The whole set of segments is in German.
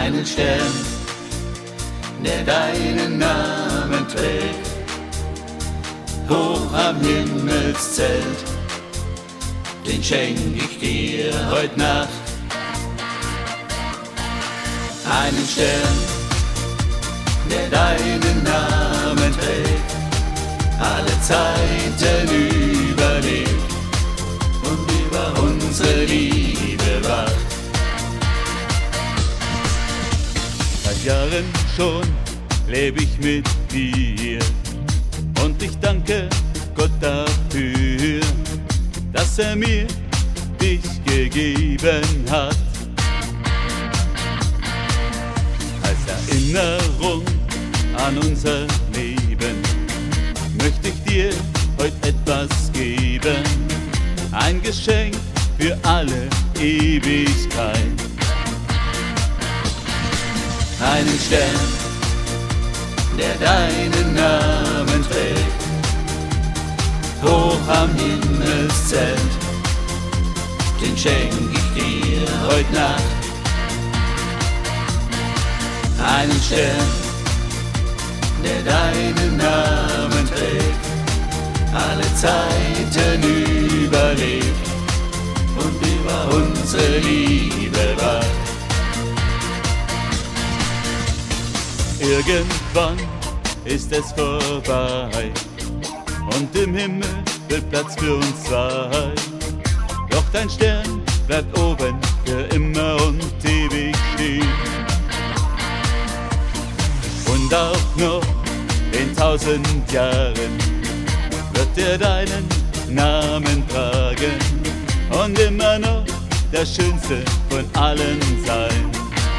einen Stern, der deinen Namen trägt, hoch am Himmelszelt, den schenk ich dir heut Nacht. Einen Stern, der deinen Namen trägt, alle Zeiten überlebt und über unsere Liebe wacht. Seit Jahren schon lebe ich mit dir und ich danke Gott dafür, dass er mir dich gegeben hat. Als Erinnerung an unser Leben möchte ich dir heute etwas geben, ein Geschenk für alle Ewigkeit. Einen Stern, der deinen Namen trägt, hoch am Himmelszelt, den schenk ich dir heut Nacht. Einen Stern, der deinen Namen trägt, alle Zeiten überlebt und über unsere Liebe wacht. Irgendwann ist es vorbei und im Himmel wird Platz für uns zwei. Doch dein Stern bleibt oben für immer und ewig stehen. Und auch noch in 1000 Jahren wird er deinen Namen tragen und immer noch der schönste von allen sein.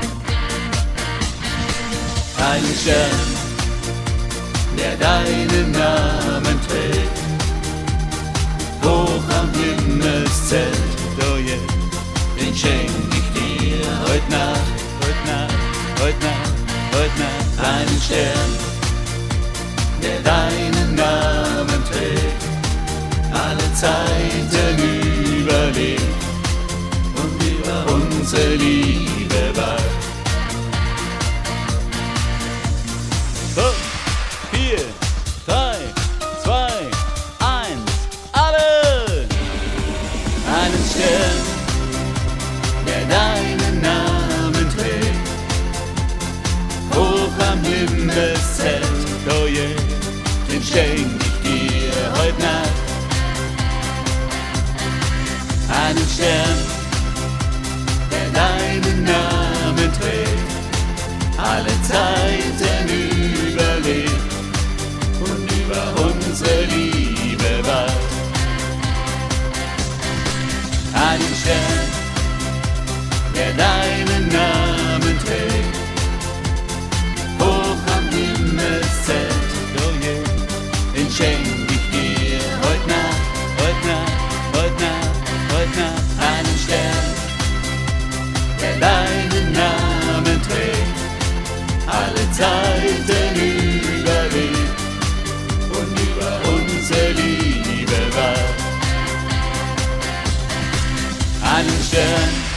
Einen Stern, der deinen Namen trägt, hoch am Himmelszelt, Oh yeah. den schenk ich dir heut Nacht. Heut Nacht, heut Nacht, heut Nacht. Einen Stern, der deinen Namen trägt, alle Zeiten überlebt und über unsere Liebe wacht. 5, 4, 3, 2, 1, alle! Einen Stern, der deinen Namen trägt, hoch am Himmelszelt, Oh yeah. den schenk ich dir heut Nacht. Einen Stern, der deinen Namen trägt, alle Zeiten überlebt und über unsere Liebe wacht. Einen Stern, der deinen Namen trägt, hoch am Himmelszelt, Oh yeah. den schenk ich dir heut Nacht. Heut Nacht, heut Nacht, heut Nacht. Einen Stern, der deinen Namen trägt, alle Zeiten überlebt und über unsere Liebe wacht. Einen Stern,